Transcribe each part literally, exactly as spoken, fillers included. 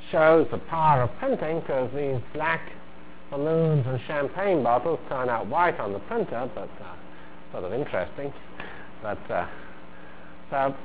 shows the power of printing, because these black balloons and champagne bottles turn out white on the printer, but uh, sort of interesting. But uh, so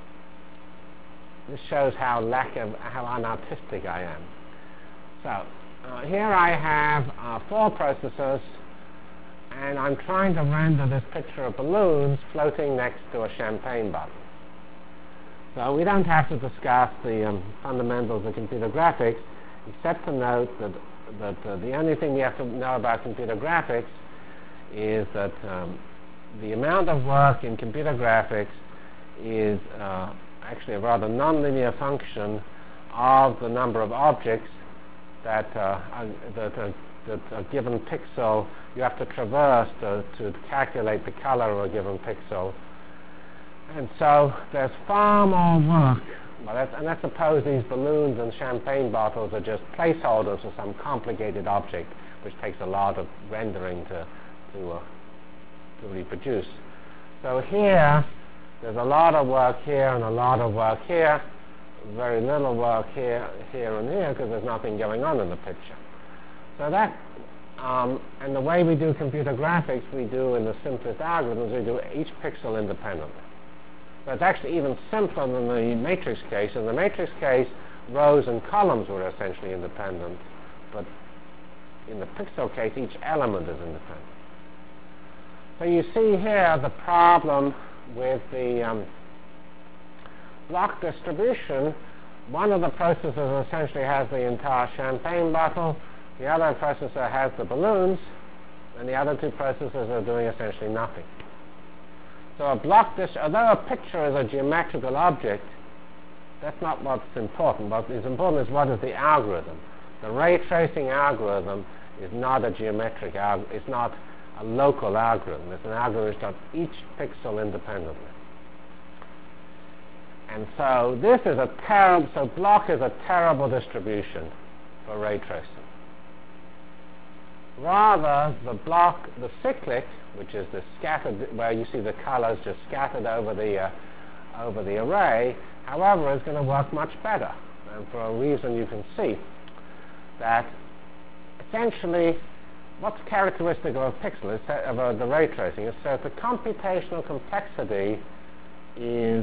this shows how lack of how unartistic I am. So uh, here I have uh, four processors, and I'm trying to render this picture of balloons floating next to a champagne bottle. So we don't have to discuss the um, fundamentals of computer graphics, except to note that, that uh, the only thing we have to know about computer graphics is that um, the amount of work in computer graphics is uh, actually a rather nonlinear function of the number of objects that, uh, are, that, are, that a given pixel you have to traverse to, to calculate the color of a given pixel. And so there's far more work. Well, that's, and let's suppose these balloons and champagne bottles are just placeholders for some complicated object, which takes a lot of rendering to, to, uh, to reproduce. So here, there's a lot of work here and a lot of work here, very little work here, here and here, because there's nothing going on in the picture. So that, um, and the way we do computer graphics, we do in the simplest algorithms, we do each pixel independently. But it's actually even simpler than the matrix case. In the matrix case, rows and columns were essentially independent, but in the pixel case, each element is independent. So you see here the problem with the um, block distribution. One of the processors essentially has the entire champagne bottle, the other processor has the balloons, and the other two processors are doing essentially nothing. So a block dis although a picture is a geometrical object, that's not what's important. What is important is what is the algorithm. The ray tracing algorithm is not a geometric algorithm, it's not a local algorithm. It's an algorithm of each pixel independently. And so this is a terrible, so block is a terrible distribution for ray tracing. Rather, the block, the cyclic, which is the scattered, where you see the colors just scattered over the, uh, over the array, however, is going to work much better. And for a reason you can see that essentially what's characteristic of a pixel, is that of uh, the ray tracing, is that the computational complexity is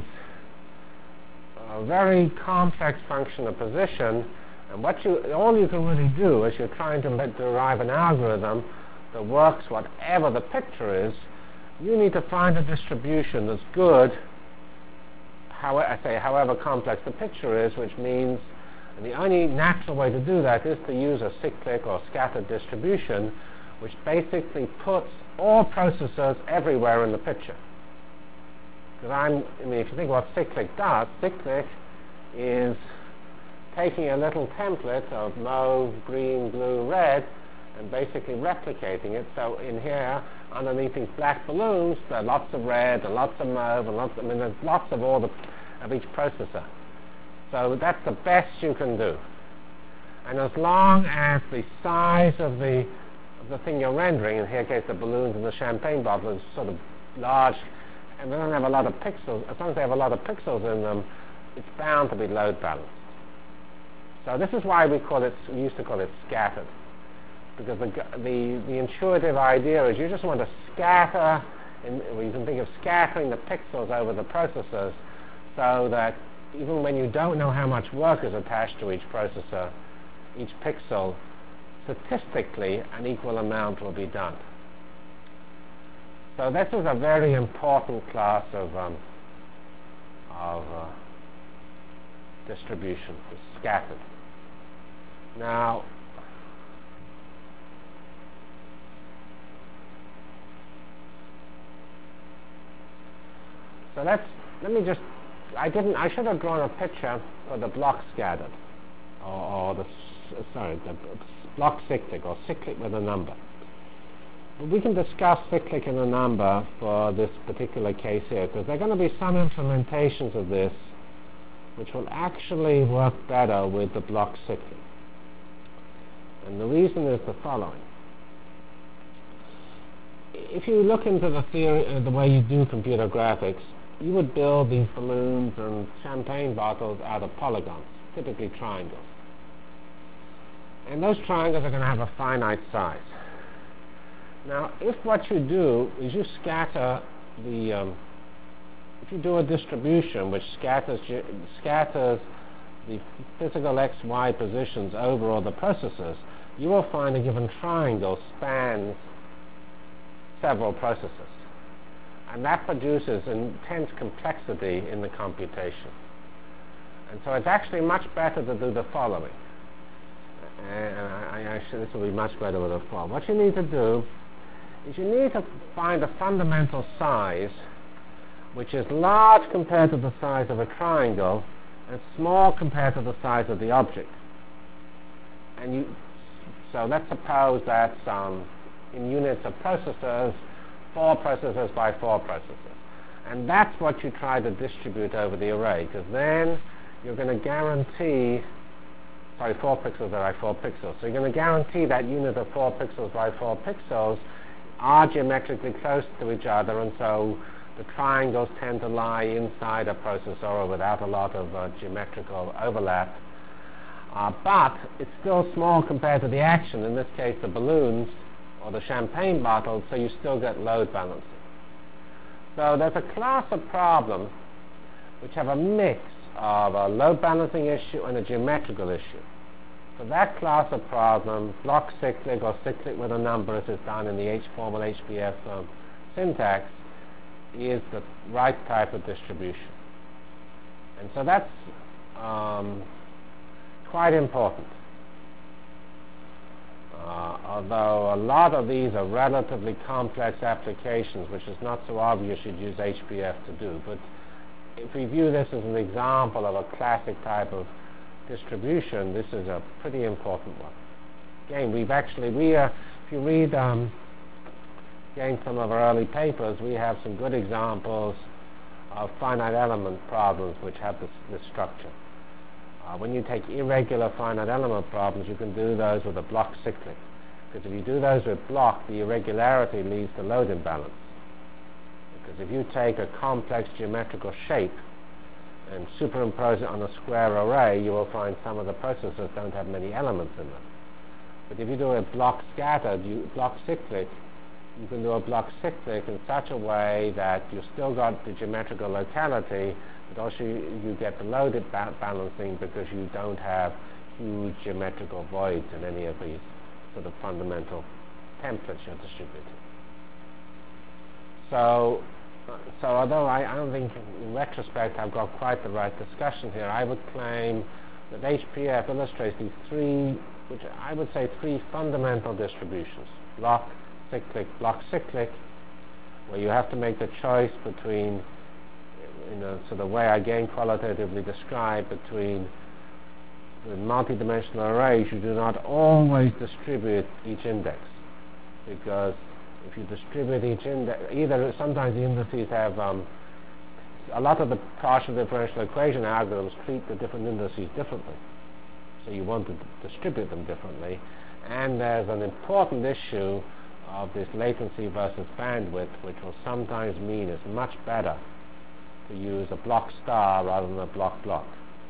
a very complex function of position, and what you, all you can really do is you're trying to derive an algorithm that works whatever the picture is. You need to find a distribution that's good, however, I say however complex the picture is, which means, and the only natural way to do that is to use a cyclic or scattered distribution, which basically puts all processors everywhere in the picture. Because I'm, I mean, if you think what cyclic does, cyclic is taking a little template of mauve, green, blue, red, and basically replicating it. So in here, underneath these black balloons, there are lots of red and lots of mauve and lots. I mean, there's lots of all the of each processor. So that's the best you can do. And as long as the size of the of the thing you're rendering, in here case the balloons and the champagne bottle, is sort of large, and they don't have a lot of pixels. As long as they have a lot of pixels in them, it's bound to be load balanced. So this is why we call it, we used to call it scattered, because the, the, the intuitive idea is you just want to scatter, in, well, you can think of scattering the pixels over the processors so that even when you don't know how much work is attached to each processor, each pixel, statistically an equal amount will be done. So this is a very important class of, um, of uh, distribution, is scattered. Now, so let's, let me just, I didn't, I should have drawn a picture for the block scattered, or, or the, sorry, the block cyclic, or cyclic with a number. But we can discuss cyclic and a number for this particular case here, because there are going to be some implementations of this which will actually work better with the block cyclic. And the reason is the following. If you look into the theory, uh, the way you do computer graphics, you would build these balloons and champagne bottles out of polygons, typically triangles. And those triangles are going to have a finite size. Now, if what you do is you scatter the, um, if you do a distribution which scatters, scatters the physical x, y positions over all the processes, you will find a given triangle spans several processes. And that produces intense complexity in the computation. And so it's actually much better to do the following. And I, I actually, this will be much better with a form. What you need to do is you need to find a fundamental size which is large compared to the size of a triangle and small compared to the size of the object. And you, so let's suppose that's um, in units of processors, four processors by four processors. And that's what you try to distribute over the array, because then you're going to guarantee, sorry, four pixels by four pixels. So you're going to guarantee that unit of four pixels by four pixels are geometrically close to each other, and so the triangles tend to lie inside a processor or without a lot of uh, geometrical overlap. Uh, but it's still small compared to the action, in this case the balloons or the champagne bottles, so you still get load balancing. So there's a class of problems which have a mix of a load balancing issue and a geometrical issue. So that class of problem, block cyclic or cyclic with a number as is done in the H formal H P F um, syntax, is the right type of distribution. And so that's um, quite important. Uh, although a lot of these are relatively complex applications, which is not so obvious you'd use H P F to do. But if we view this as an example of a classic type of distribution, this is a pretty important one. Again, we've actually, we, uh, if you read um, again some of our early papers, we have some good examples of finite element problems which have this, this structure. Uh, when you take irregular finite element problems, you can do those with a block cyclic. Because if you do those with block, the irregularity leads to load imbalance. Because if you take a complex geometrical shape and superimpose it on a square array, you will find some of the processors don't have many elements in them. But if you do a block scattered, you block cyclic, you can do a block cyclic in such a way that you've still got the geometrical locality, but also you, you get the load ba balancing because you don't have huge geometrical voids in any of these sort of fundamental templates you're distributing. So, so although I, I don't think in retrospect I've got quite the right discussion here, I would claim that H P F illustrates these three, which I would say three fundamental distributions: block, cyclic, block cyclic, where you have to make the choice between, you know, so the way I again qualitatively describe between the multi-dimensional arrays, you do not always distribute each index, because if you distribute each index, either sometimes the indices have um, a lot of the partial differential equation algorithms treat the different indices differently, so you want to distribute them differently. And there's an important issue of this latency versus bandwidth, which will sometimes mean it's much better to use a block star rather than a block block.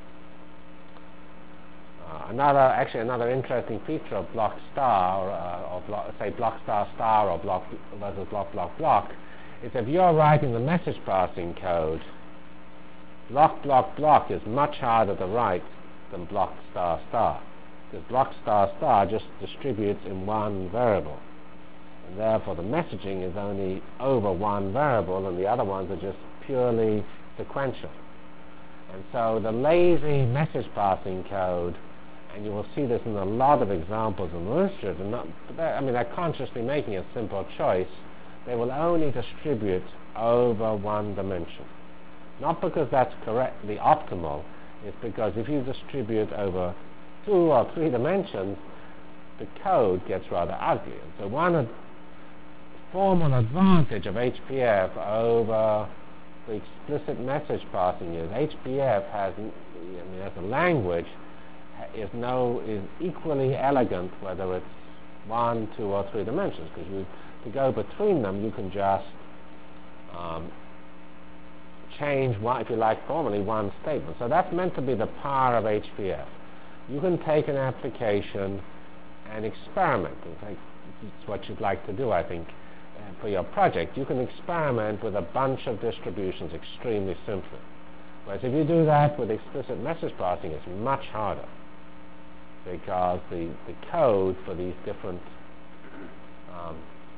Uh, another, actually, another interesting feature of block star, uh, or block, say block star star or block versus block block block, is if you're writing the message passing code, block block block is much harder to write than block star star, because block star star just distributes in one variable, and therefore the messaging is only over one variable, and the other ones are just purely sequential. And so the lazy message passing code, and you will see this in a lot of examples in the literature, they're not, they're, I mean, they're consciously making a simple choice. They will only distribute over one dimension. Not because that's correctly optimal, it's because if you distribute over two or three dimensions, the code gets rather ugly. And so one ad formal advantage of H P F over the explicit message passing is H P F has, I mean, as a language, is no is equally elegant whether it's one, two, or three dimensions, because you to go between them you can just um, change one, if you like, formally one statement. So that's meant to be the power of H P F. You can take an application and experiment. In fact, it's what you'd like to do, I think, uh, for your project. You can experiment with a bunch of distributions extremely simply. Whereas if you do that with explicit message passing, it's much harder, because the, the code for these different um,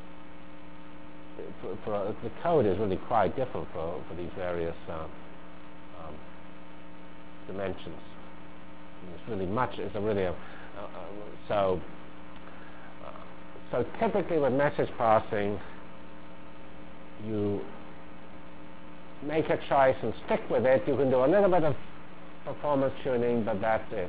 for, for, uh, the code is really quite different for, for these various uh, um, dimensions. And it's really much, it's a really a, uh, uh, so uh, so typically with message passing, you make a choice and stick with it. You can do a little bit of performance tuning, but that's it.